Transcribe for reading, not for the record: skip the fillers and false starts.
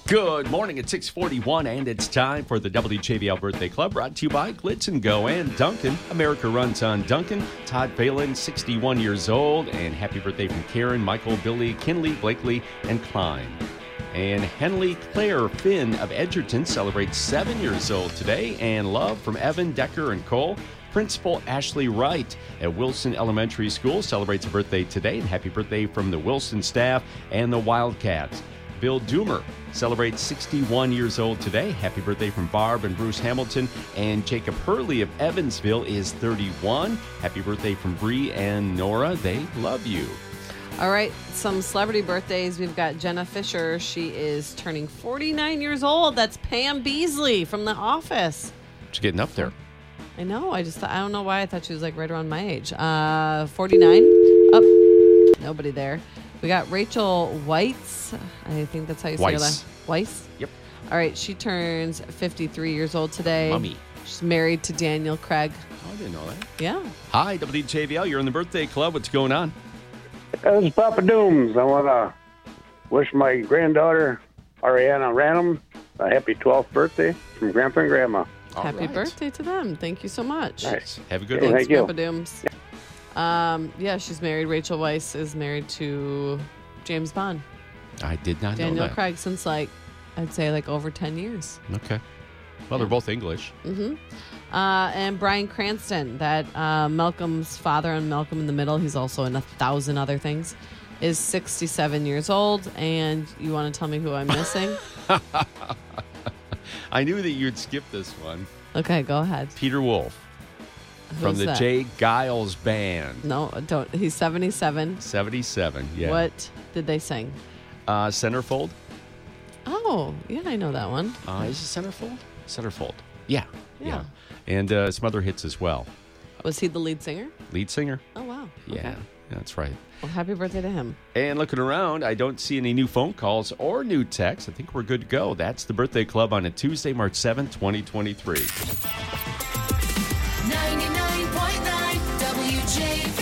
Good morning at 6:41, and it's time for the WJBL Birthday Club, brought to you by Glitz & Go and Duncan. America runs on Duncan. Todd Phelan, 61 years old, and happy birthday from Karen, Michael, Billy, Kinley, Blakely, and Klein. And Henley Claire Finn of Edgerton celebrates 7 years old today, and love from Evan, Decker, and Cole. Principal Ashley Wright at Wilson Elementary School celebrates a birthday today, and happy birthday from the Wilson staff and the Wildcats. Bill Doomer celebrates 61 years old today. Happy birthday from Barb and Bruce Hamilton. And Jacob Hurley of Evansville is 31. Happy birthday from Bree and Nora. They love you. All right, some celebrity birthdays. We've got Jenna Fisher. She is turning 49 years old. That's Pam Beasley from The Office. She's getting up there. I know. I don't know why I thought she was like right around my age. 49. Oh, nobody there. We got Rachel Weisz. I think that's how you say her last. Weisz? Yep. All right, she turns 53 years old today. Mummy. She's married to Daniel Craig. Oh, I didn't know that. Yeah. Hi, WJBL. You're in the birthday club. What's going on? This is Papa Dooms. I want to wish my granddaughter, Ariana Ranum, a happy 12th birthday from Grandpa and Grandma. All Happy right. birthday to them. Thank you so much. Nice. Have a good Hey, one. Thanks, Thank you. Grandpa Dooms. Yeah, she's married. Rachel Weisz is married to James Bond. I did not know Daniel that. Craig since I'd say over 10 years. Okay. Well, they're both English. Mm-hmm. And Bryan Cranston, that Malcolm's father on Malcolm in the Middle, he's also in 1,000 other things, is 67 years old. And you want to tell me who I'm missing? I knew that you'd skip this one. Okay, go ahead. Peter Wolf from Who's the that? Jay Giles Band. No, don't. He's 77. 77, yeah. What did they sing? Centerfold. Oh, yeah, I know that one. Is it Centerfold? Centerfold. Yeah. Yeah. And some other hits as well. Was he the lead singer? Lead singer. Oh, wow. Yeah. Okay. That's right. Well, happy birthday to him. And looking around, I don't see any new phone calls or new texts. I think we're good to go. That's the Birthday Club on a Tuesday, March 7th, 2023. 99.9 WJB.